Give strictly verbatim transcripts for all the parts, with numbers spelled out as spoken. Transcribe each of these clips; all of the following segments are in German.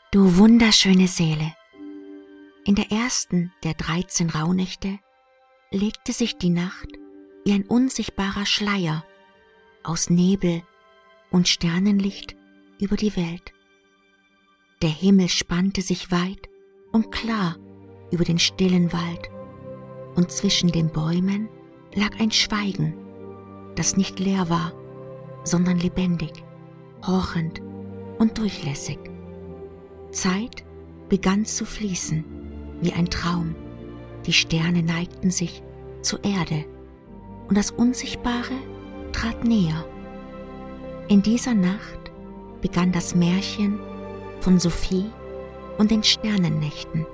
Du wunderschöne Seele! In der ersten der dreizehn Rauhnächte legte sich die Nacht wie ein unsichtbarer Schleier aus Nebel und Sternenlicht über die Welt. Der Himmel spannte sich weit und klar über den stillen Wald, und zwischen den Bäumen lag ein Schweigen, das nicht leer war, sondern lebendig, horchend und durchlässig. Zeit begann zu fließen wie ein Traum, die Sterne neigten sich zur Erde und das Unsichtbare trat näher. In dieser Nacht begann das Märchen von Sophie und den Sternennächten.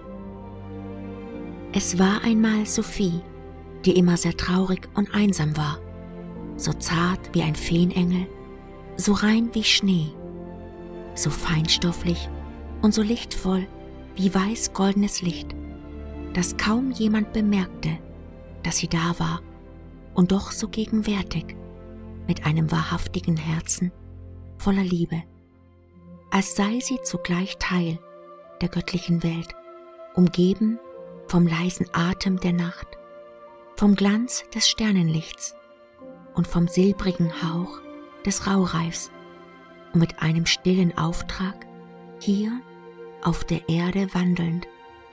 Es war einmal Sophie, die immer sehr traurig und einsam war, so zart wie ein Feenengel, so rein wie Schnee, so feinstofflich und so lichtvoll wie weiß-goldenes Licht, dass kaum jemand bemerkte, dass sie da war und doch so gegenwärtig, mit einem wahrhaftigen Herzen voller Liebe, als sei sie zugleich Teil der göttlichen Welt, umgeben vom leisen Atem der Nacht, vom Glanz des Sternenlichts und vom silbrigen Hauch des Rauhreifs und mit einem stillen Auftrag hier auf der Erde wandelnd.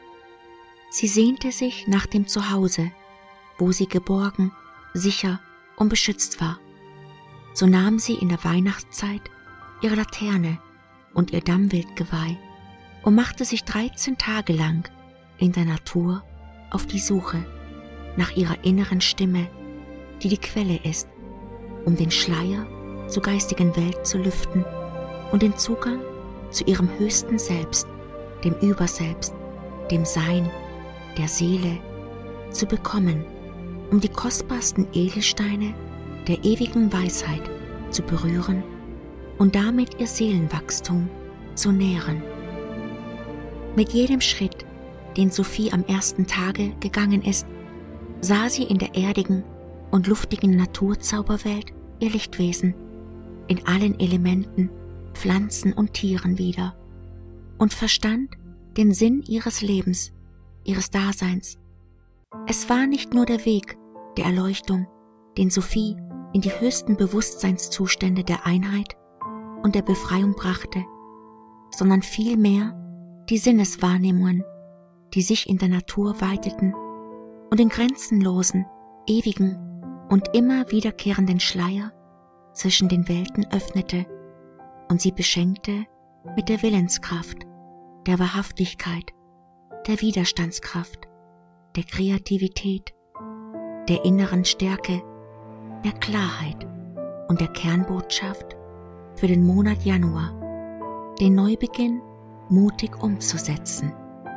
Sie sehnte sich nach dem Zuhause, wo sie geborgen, sicher und beschützt war. So nahm sie in der Weihnachtszeit ihre Laterne und ihr Dammwildgeweih und machte sich dreizehn Tage lang in der Natur auf die Suche nach ihrer inneren Stimme, die die Quelle ist, um den Schleier zur geistigen Welt zu lüften und den Zugang zu ihrem höchsten Selbst, dem Überselbst, dem Sein, der Seele zu bekommen, um die kostbarsten Edelsteine der ewigen Weisheit zu berühren und damit ihr Seelenwachstum zu nähren. Mit jedem Schritt, den Sophie am ersten Tage gegangen ist, sah sie in der erdigen und luftigen Naturzauberwelt ihr Lichtwesen in allen Elementen, Pflanzen und Tieren wieder und verstand den Sinn ihres Lebens, ihres Daseins. Es war nicht nur der Weg der Erleuchtung, den Sophie in die höchsten Bewusstseinszustände der Einheit und der Befreiung brachte, sondern vielmehr die Sinneswahrnehmungen, die sich in der Natur weiteten und den grenzenlosen, ewigen und immer wiederkehrenden Schleier zwischen den Welten öffnete und sie beschenkte mit der Willenskraft, der Wahrhaftigkeit, der Widerstandskraft, der Kreativität, der inneren Stärke, der Klarheit und der Kernbotschaft für den Monat Januar, den Neubeginn mutig umzusetzen.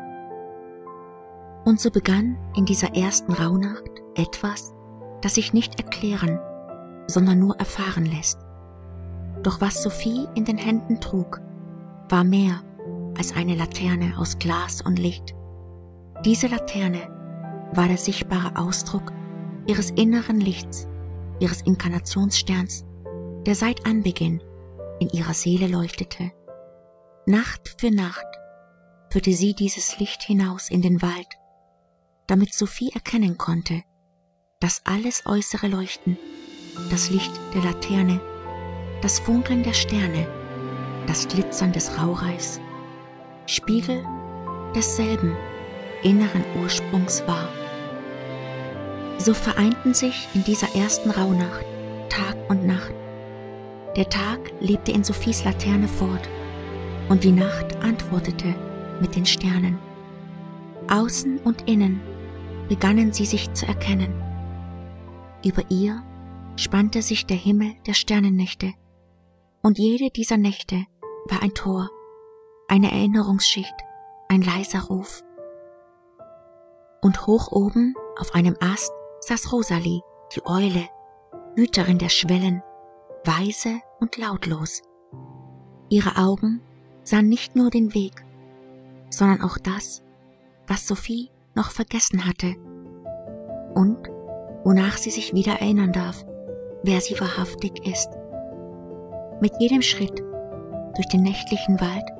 Und so begann in dieser ersten Rauhnacht etwas, das sich nicht erklären, sondern nur erfahren lässt. Doch was Sophie in den Händen trug, war mehr als eine Laterne aus Glas und Licht. Diese Laterne war der sichtbare Ausdruck ihres inneren Lichts, ihres Inkarnationssterns, der seit Anbeginn in ihrer Seele leuchtete. Nacht für Nacht führte sie dieses Licht hinaus in den Wald, damit Sophie erkennen konnte, dass alles äußere Leuchten, das Licht der Laterne, das Funkeln der Sterne, das Glitzern des Rauhreifs, Spiegel desselben inneren Ursprungs war. So vereinten sich in dieser ersten Rauhnacht Tag und Nacht. Der Tag lebte in Sophies Laterne fort und die Nacht antwortete mit den Sternen. Außen und innen begannen sie sich zu erkennen. Über ihr spannte sich der Himmel der Sternennächte, und jede dieser Nächte war ein Tor, eine Erinnerungsschicht, ein leiser Ruf. Und hoch oben auf einem Ast saß Rosalie, die Eule, Hüterin der Schwellen, weise und lautlos. Ihre Augen sahen nicht nur den Weg, sondern auch das, was Sophie noch vergessen hatte und wonach sie sich wieder erinnern darf, wer sie wahrhaftig ist. Mit jedem Schritt durch den nächtlichen Wald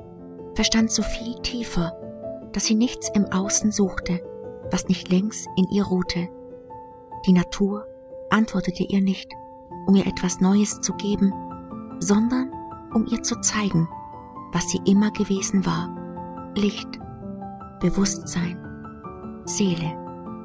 verstand Sophie tiefer, dass sie nichts im Außen suchte, was nicht längs in ihr ruhte. Die Natur antwortete ihr nicht, um ihr etwas Neues zu geben, sondern um ihr zu zeigen, was sie immer gewesen war: Licht, Bewusstsein, Seele.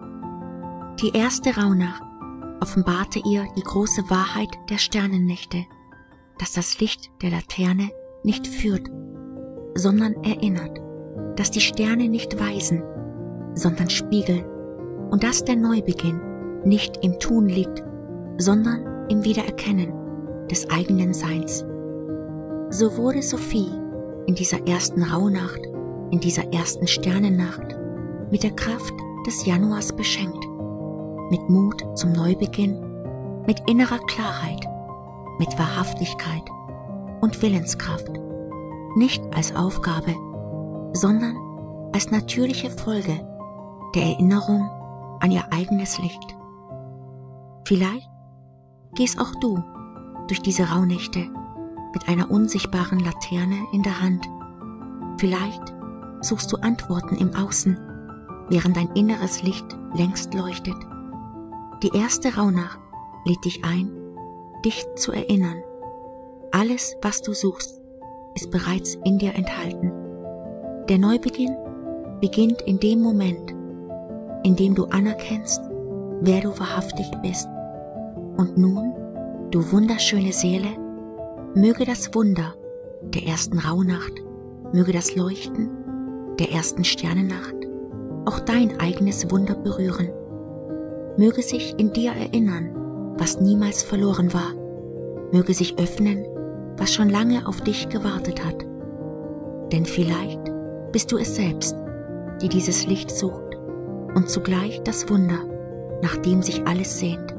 Die erste Rauhnacht offenbarte ihr die große Wahrheit der Sternennächte, dass das Licht der Laterne nicht führt, sondern erinnert, dass die Sterne nicht weisen, sondern spiegeln, und dass der Neubeginn nicht im Tun liegt, sondern im Wiedererkennen des eigenen Seins. So wurde Sophie in dieser ersten Rauhnacht, in dieser ersten Sternennacht, mit der Kraft des Januars beschenkt, mit Mut zum Neubeginn, mit innerer Klarheit, mit Wahrhaftigkeit und Willenskraft, nicht als Aufgabe, sondern als natürliche Folge der Erinnerung an ihr eigenes Licht. Vielleicht gehst auch du durch diese Rauhnächte mit einer unsichtbaren Laterne in der Hand. Vielleicht suchst du Antworten im Außen, während dein inneres Licht längst leuchtet. Die erste Rauhnacht lädt dich ein, dich zu erinnern. Alles, was du suchst, ist bereits in dir enthalten. Der Neubeginn beginnt in dem Moment, in dem du anerkennst, wer du wahrhaftig bist. Und nun, du wunderschöne Seele, möge das Wunder der ersten Rauhnacht, möge das Leuchten der ersten Sternennacht auch dein eigenes Wunder berühren. Möge sich in dir erinnern, was niemals verloren war. Möge sich öffnen, was schon lange auf dich gewartet hat. Denn vielleicht bist du es selbst, die dieses Licht sucht und zugleich das Wunder, nach dem sich alles sehnt.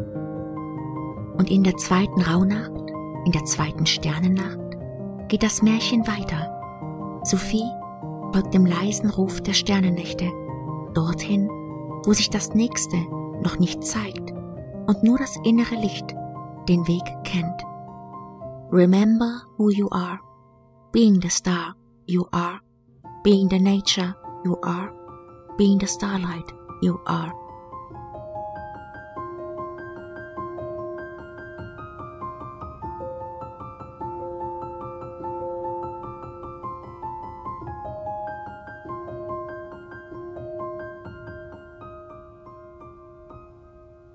Und in der zweiten Rauhnacht, in der zweiten Sternennacht, geht das Märchen weiter. Sophie folgt dem leisen Ruf der Sternennächte, dorthin, wo sich das Nächste noch nicht zeigt und nur das innere Licht den Weg kennt. Remember who you are, being the star you are, being the nature you are, being the starlight you are.